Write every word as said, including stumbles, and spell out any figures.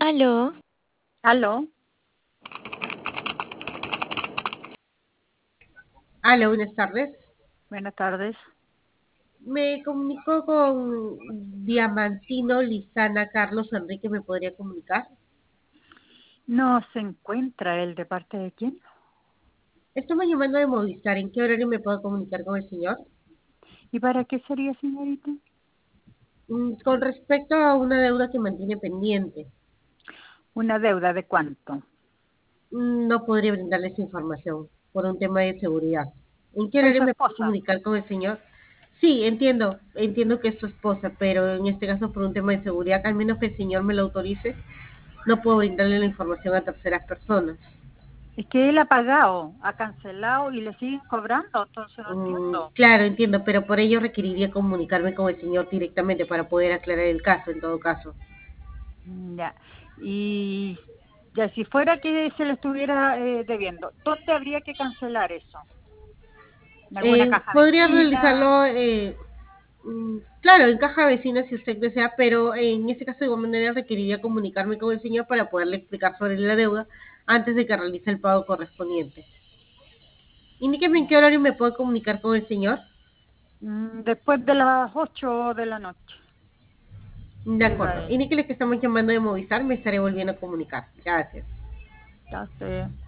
Aló, Aló, Hola, buenas tardes. buenas tardes. Me comunico con Diamantino Lizana Carlos Enrique, ¿me podría comunicar? No se encuentra él, ¿de parte de quién? Estamos llamando de Movistar. ¿En qué horario me puedo comunicar con el señor? ¿Y para qué sería, señorita? Mm, Con respecto a una deuda que mantiene pendiente, ¿Una deuda de cuánto? mm, no podría brindarle esa información por un tema de seguridad. ¿En qué Es horario su me puedo esposa. comunicar con el señor? Sí, entiendo, entiendo que es su esposa, pero en este caso por un tema de seguridad, al menos que el señor me lo autorice, no puedo brindarle la información a terceras personas. Es que él ha pagado, ha cancelado y le siguen cobrando, entonces no Mm, entiendo. claro, entiendo, pero por ello requeriría comunicarme con el señor directamente para poder aclarar el caso, en todo caso. Mm, Ya. Y ya si fuera que se le estuviera eh, debiendo, ¿dónde habría que cancelar eso? ¿En alguna Eh, caja podría vecina? realizarlo, eh, mm, claro, en caja vecina si usted desea, pero en este caso de igual manera requeriría comunicarme con el señor para poderle explicar sobre la deuda antes de que realice el pago correspondiente. Indíqueme en qué Ya. horario me puedo comunicar con el señor. Mm, Después de las ocho de la noche, De diga acuerdo. él. Indíquele que estamos llamando de Movistar, me estaré volviendo a comunicar. Gracias. Ya sé.